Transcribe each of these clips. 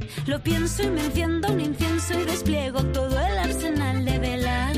Lo pienso y me enciendo un incienso y despliego todo el arsenal de velas.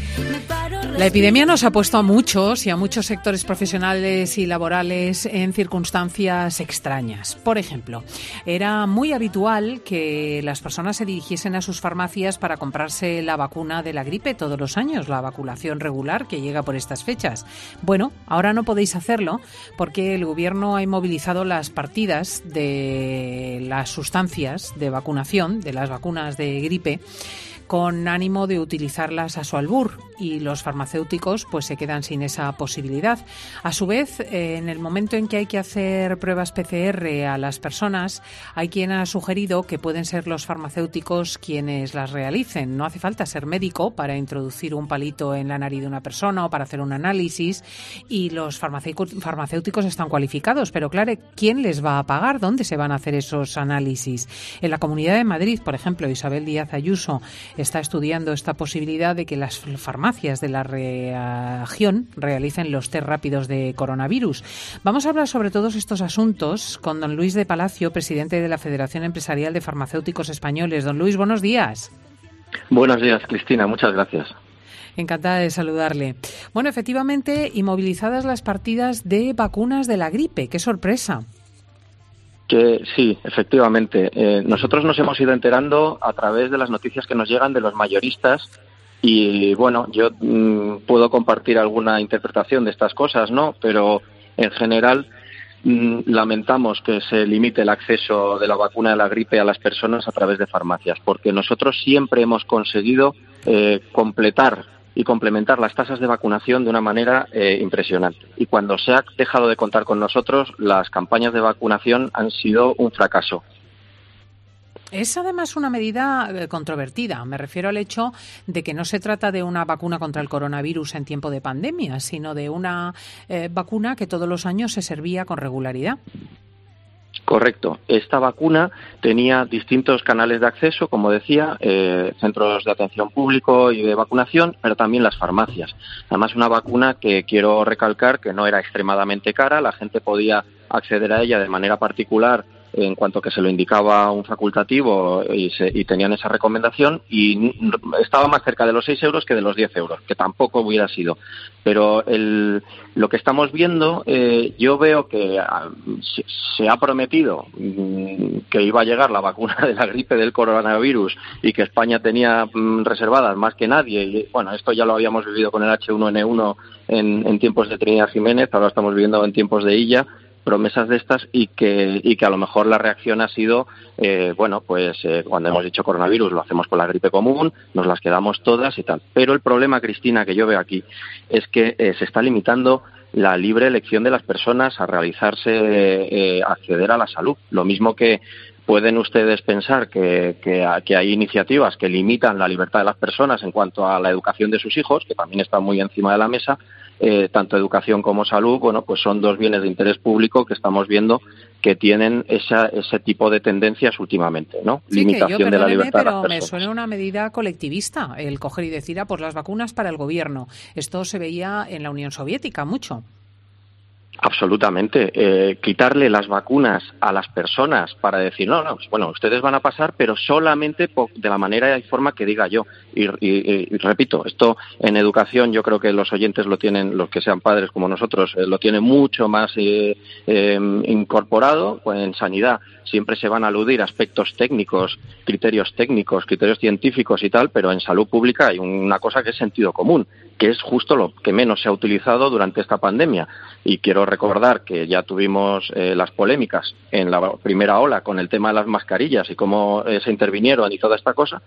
La epidemia nos ha puesto a muchos y a muchos sectores profesionales y laborales en circunstancias extrañas. Por ejemplo, era muy habitual que las personas se dirigiesen a sus farmacias para comprarse la vacuna de la gripe todos los años, la vacunación regular que llega por estas fechas. Bueno, ahora no podéis hacerlo porque el Gobierno ha inmovilizado las partidas de las sustancias de vacunación, de las vacunas de gripe, con ánimo de utilizarlas a su albur, y los farmacéuticos pues se quedan sin esa posibilidad. A su vez, en el momento en que hay que hacer pruebas PCR a las personas, hay quien ha sugerido que pueden ser los farmacéuticos quienes las realicen. No hace falta ser médico para introducir un palito en la nariz de una persona o para hacer un análisis, y los farmacéuticos están cualificados, pero claro, ¿quién les va a pagar? ¿Dónde se van a hacer esos análisis? En la Comunidad de Madrid, por ejemplo, Isabel Díaz Ayuso está estudiando esta posibilidad de que las farmacias de la región realicen los test rápidos de coronavirus. Vamos a hablar sobre todos estos asuntos con don Luis de Palacio, presidente de la Federación Empresarial de Farmacéuticos Españoles. Don Luis, buenos días. Buenos días, Cristina. Muchas gracias. Encantada de saludarle. Bueno, efectivamente, inmovilizadas las partidas de vacunas de la gripe. ¡Qué sorpresa! Que sí, efectivamente. Nosotros nos hemos ido enterando a través de las noticias que nos llegan de los mayoristas y, bueno, yo puedo compartir alguna interpretación de estas cosas, ¿no? Pero, en general, lamentamos que se limite el acceso de la vacuna de la gripe a las personas a través de farmacias, porque nosotros siempre hemos conseguido completar y complementar las tasas de vacunación de una manera impresionante. Y cuando se ha dejado de contar con nosotros, las campañas de vacunación han sido un fracaso. Es además una medida controvertida. Me refiero al hecho de que no se trata de una vacuna contra el coronavirus en tiempo de pandemia, sino de una vacuna que todos los años se servía con regularidad. Correcto. Esta vacuna tenía distintos canales de acceso, como decía, centros de atención público y de vacunación, pero también las farmacias. Además, una vacuna que quiero recalcar que no era extremadamente cara, la gente podía acceder a ella de manera particular en cuanto que se lo indicaba un facultativo y tenían esa recomendación, y estaba más cerca de los 6 euros que de los 10 euros, que tampoco hubiera sido. Pero lo que estamos viendo, yo veo que se ha prometido que iba a llegar la vacuna de la gripe del coronavirus y que España tenía reservadas más que nadie. Y bueno, esto ya lo habíamos vivido con el H1N1 en tiempos de Trinidad Jiménez, ahora lo estamos viviendo en tiempos de Illa. Promesas de estas y que a lo mejor la reacción ha sido, cuando hemos dicho coronavirus lo hacemos con la gripe común, nos las quedamos todas y tal. Pero el problema, Cristina, que yo veo aquí es que se está limitando la libre elección de las personas a realizarse, acceder a la salud. Lo mismo que pueden ustedes pensar que hay iniciativas que limitan la libertad de las personas en cuanto a la educación de sus hijos, que también está muy encima de la mesa. Tanto educación como salud, bueno, pues son dos bienes de interés público que estamos viendo que tienen ese tipo de tendencias últimamente, ¿no? Sí, limitación de la libertad de las pero personas. me suena una medida colectivista el coger y decir, pues las vacunas para el gobierno. Esto se veía en la Unión Soviética mucho. Absolutamente. Quitarle las vacunas a las personas para decir, bueno, ustedes van a pasar, pero solamente de la manera y forma que diga yo. Y repito, esto en educación yo creo que los oyentes lo tienen, los que sean padres como nosotros, lo tienen mucho más incorporado. Pues en sanidad siempre se van a aludir aspectos técnicos, criterios científicos y tal, pero en salud pública hay una cosa que es sentido común, que es justo lo que menos se ha utilizado durante esta pandemia. Y quiero recordar que ya tuvimos las polémicas en la primera ola con el tema de las mascarillas y cómo se intervinieron y toda esta cosa.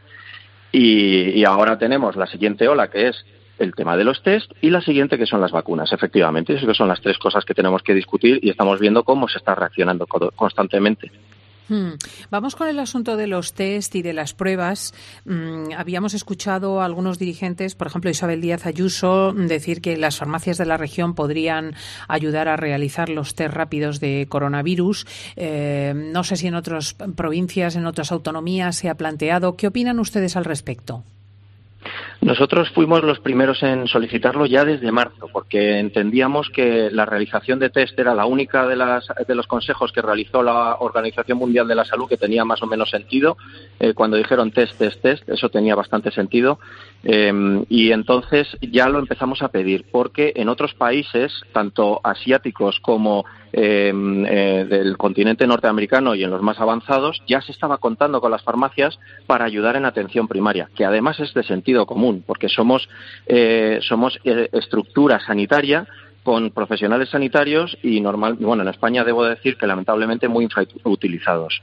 Y ahora tenemos la siguiente ola, que es el tema de los test, y la siguiente, que son las vacunas. Efectivamente, eso que son las tres cosas que tenemos que discutir y estamos viendo cómo se está reaccionando constantemente. Vamos con el asunto de los test y de las pruebas. Habíamos escuchado a algunos dirigentes, por ejemplo Isabel Díaz Ayuso, decir que las farmacias de la región podrían ayudar a realizar los test rápidos de coronavirus. No sé si en otras provincias, en otras autonomías se ha planteado. ¿Qué opinan ustedes al respecto? Nosotros fuimos los primeros en solicitarlo ya desde marzo, porque entendíamos que la realización de test era la única de los consejos que realizó la Organización Mundial de la Salud que tenía más o menos sentido. Cuando dijeron test, eso tenía bastante sentido. Y entonces ya lo empezamos a pedir, porque en otros países, tanto asiáticos como del continente norteamericano y en los más avanzados, ya se estaba contando con las farmacias para ayudar en atención primaria, que además es de sentido común, porque somos estructura sanitaria con profesionales sanitarios y en España debo decir que lamentablemente muy infrautilizados.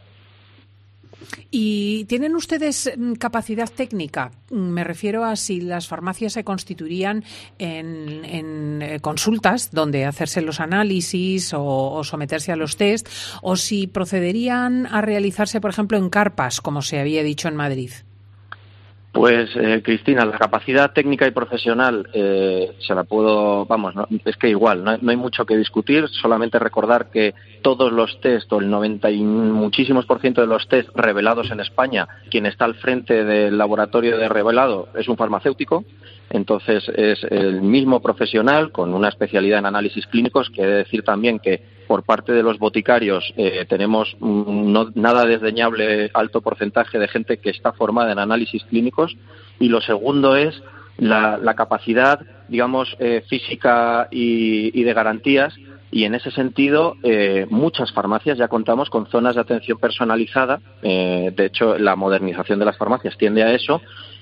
¿Y tienen ustedes capacidad técnica? Me refiero a si las farmacias se constituirían en consultas donde hacerse los análisis o someterse a los test, o si procederían a realizarse, por ejemplo, en carpas, como se había dicho en Madrid. Pues, Cristina, la capacidad técnica y profesional se la puedo, es que igual, no hay mucho que discutir, solamente recordar que todos los test, o el 90 y muchísimos % de los test revelados en España, quien está al frente del laboratorio de revelado es un farmacéutico, entonces es el mismo profesional con una especialidad en análisis clínicos, que he de decir también que por parte de los boticarios tenemos nada desdeñable alto porcentaje de gente que está formada en análisis clínicos, y lo segundo es la capacidad, física y de garantías, y en ese sentido muchas farmacias ya contamos con zonas de atención personalizada. De hecho, la modernización de las farmacias tiende a eso.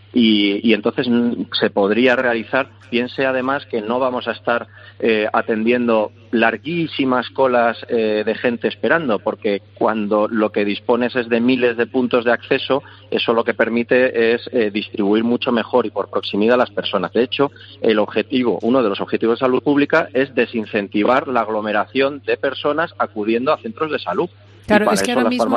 Y entonces se podría realizar, piense además que no vamos a estar atendiendo larguísimas colas de gente esperando, porque cuando lo que dispones es de miles de puntos de acceso, eso lo que permite es distribuir mucho mejor y por proximidad a las personas. De hecho, uno de los objetivos de salud pública es desincentivar la aglomeración de personas acudiendo a centros de salud. Claro, es que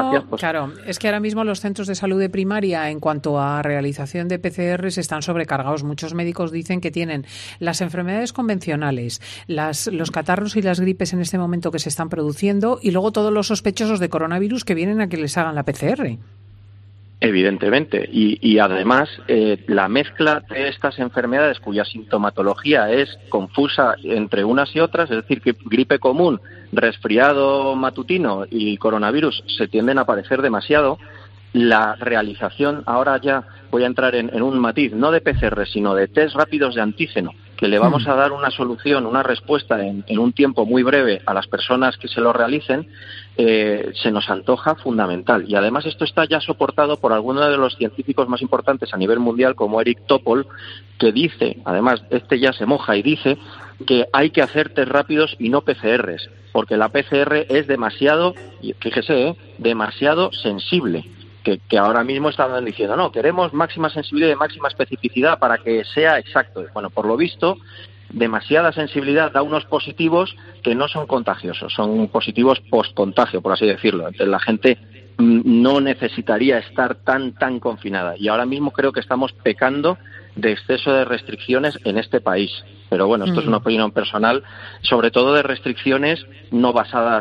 ahora mismo los centros de salud de primaria, en cuanto a realización de PCRs, están sobrecargados. Muchos médicos dicen que tienen las enfermedades convencionales, los catarros y las gripes en este momento que se están produciendo, y luego todos los sospechosos de coronavirus que vienen a que les hagan la PCR. Evidentemente, y además la mezcla de estas enfermedades cuya sintomatología es confusa entre unas y otras, es decir, que gripe común, resfriado matutino y coronavirus se tienden a parecer demasiado. La realización, ahora ya voy a entrar en un matiz, no de PCR, sino de test rápidos de antígeno, que le vamos a dar una solución, una respuesta en un tiempo muy breve a las personas que se lo realicen, se nos antoja fundamental. Y además esto está ya soportado por algunos de los científicos más importantes a nivel mundial, como Eric Topol, que dice, además ya se moja y dice que hay que hacer test rápidos y no PCRs, porque la PCR es demasiado, fíjese, demasiado sensible. Que ahora mismo están diciendo, no, queremos máxima sensibilidad y máxima especificidad para que sea exacto. Bueno, por lo visto, demasiada sensibilidad da unos positivos que no son contagiosos, son positivos post-contagio, por así decirlo. Entonces la gente no necesitaría estar tan confinada. Y ahora mismo creo que estamos pecando de exceso de restricciones en este país. Pero bueno, esto es una opinión personal, sobre todo de restricciones no basadas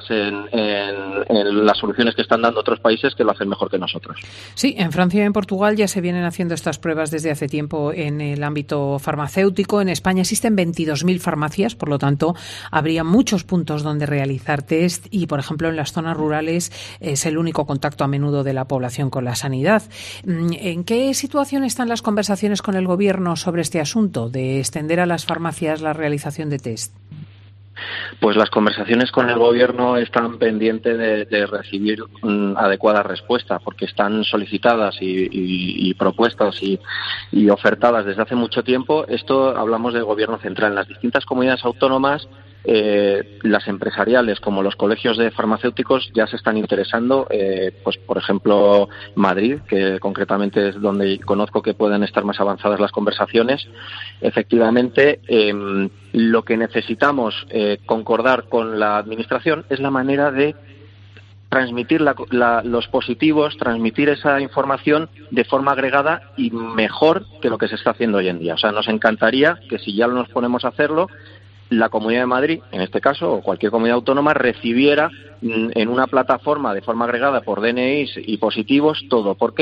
en las soluciones que están dando otros países que lo hacen mejor que nosotros. Sí, en Francia y en Portugal ya se vienen haciendo estas pruebas desde hace tiempo en el ámbito farmacéutico. En España existen 22.000 farmacias, por lo tanto, habría muchos puntos donde realizar test y, por ejemplo, en las zonas rurales es el único contacto a menudo de la población con la sanidad. ¿En qué situación están las conversaciones con el Gobierno sobre este asunto de extender a las farmacias la realización de test? Pues las conversaciones con el Gobierno están pendientes de recibir adecuada respuesta, porque están solicitadas y propuestas y ofertadas desde hace mucho tiempo. Esto hablamos del Gobierno central. En las distintas comunidades autónomas, las empresariales como los colegios de farmacéuticos ya se están interesando, pues por ejemplo Madrid, que concretamente es donde conozco que pueden estar más avanzadas las conversaciones. Efectivamente, lo que necesitamos concordar con la Administración es la manera de transmitir los positivos, transmitir esa información de forma agregada y mejor que lo que se está haciendo hoy en día. O sea, nos encantaría que si ya nos ponemos a hacerlo, la Comunidad de Madrid, en este caso, o cualquier comunidad autónoma, recibiera en una plataforma de forma agregada por DNIs y positivos todo. ¿Por qué?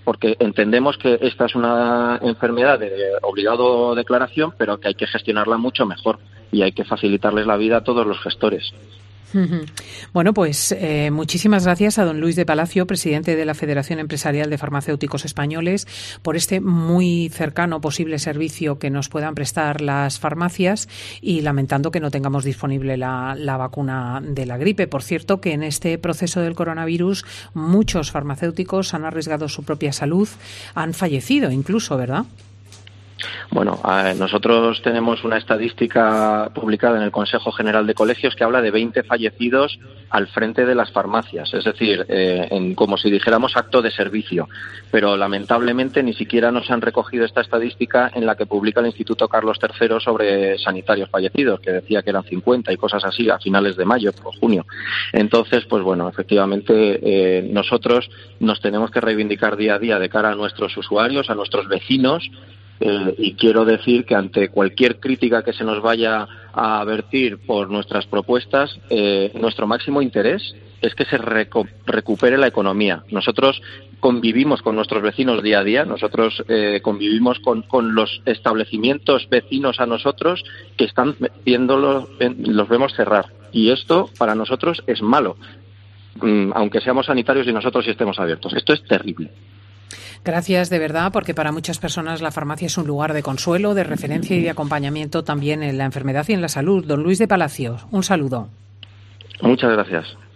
porque entendemos que esta es una enfermedad de obligado declaración, pero que hay que gestionarla mucho mejor y hay que facilitarles la vida a todos los gestores. Bueno, pues muchísimas gracias a don Luis de Palacio, presidente de la Federación Empresarial de Farmacéuticos Españoles, por este muy cercano posible servicio que nos puedan prestar las farmacias, y lamentando que no tengamos disponible la vacuna de la gripe. Por cierto, que en este proceso del coronavirus muchos farmacéuticos han arriesgado su propia salud, han fallecido incluso, ¿verdad? Bueno, nosotros tenemos una estadística publicada en el Consejo General de Colegios que habla de 20 fallecidos al frente de las farmacias, es decir, como si dijéramos acto de servicio. Pero lamentablemente ni siquiera nos han recogido esta estadística en la que publica el Instituto Carlos III sobre sanitarios fallecidos, que decía que eran 50 y cosas así a finales de mayo o junio. Entonces, pues bueno, efectivamente nosotros nos tenemos que reivindicar día a día de cara a nuestros usuarios, a nuestros vecinos. Y quiero decir que ante cualquier crítica que se nos vaya a vertir por nuestras propuestas, nuestro máximo interés es que se recupere la economía. Nosotros convivimos con nuestros vecinos día a día, nosotros convivimos con los establecimientos vecinos a nosotros que están viéndolos, los vemos cerrar. Y esto para nosotros es malo, aunque seamos sanitarios y nosotros sí estemos abiertos. Esto es terrible. Gracias de verdad, porque para muchas personas la farmacia es un lugar de consuelo, de referencia y de acompañamiento también en la enfermedad y en la salud. Don Luis de Palacio, un saludo. Muchas gracias.